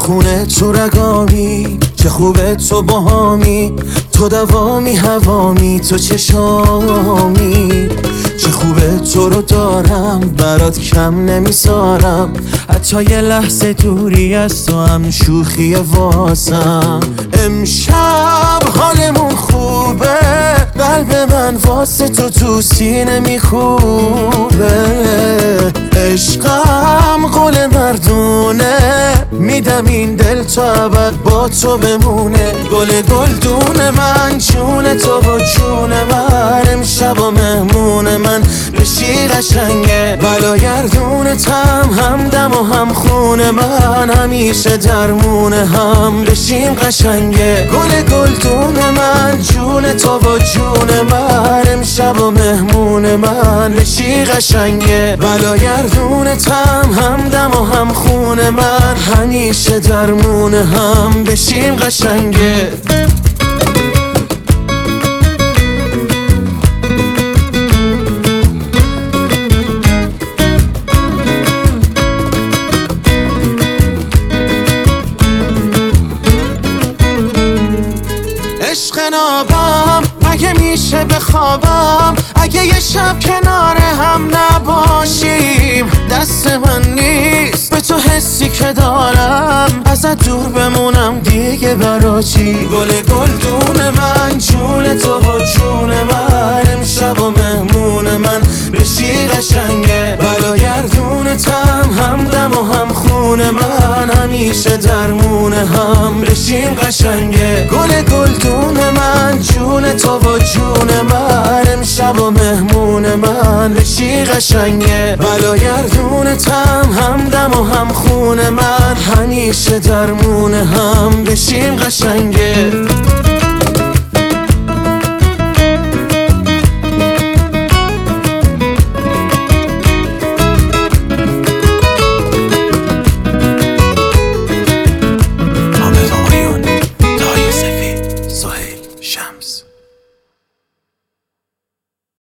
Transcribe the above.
خونه تو رگامی، چه خوبه تو باهامی، تو دوامی هوامی، تو چشامی. چه خوبه تو رو دارم، برات کم نمیذارم، حتی یه لحظه دوری از تو هم شوخی واسم. امشب حالمون خوبه، قلب من واسه تو سینه میخوبه. عشقم قول مردونه، میدم این دل تا ابد با تو بمونه. گل گلدون من، جون تو و جون من، امشب و مهمون من بشی قشنگه. بلاگردونتم، همدم و هم خون من، همیشه درمون هم بشیم قشنگه. گل گلدون من، جون تو و جون من، امشب و مهمون من بشی قشنگه. بلاگردونتم، همدم و هم خون من، همیشه درمون هم بشیم قشنگه. عشق نابم اگه میشه بخوابم، اگه یه شب کنار هم نباشیم. دست من نیست به تو حسی که دارم، ازت دور بمونم دیگه برا چی؟ گل گلدون من، جون تو و جون من، امشب و مهمون من بشی قشنگه. بلاگردونتم، همدم و هم خون من، همیشه درمون هم بشیم قشنگه. گل گلدون من، جون تو و جون من، امشب و مهمون من بشی قشنگه. بلاگردونتم، همدم و هم خون من، همیشه درمون هم بشیم قشنگه.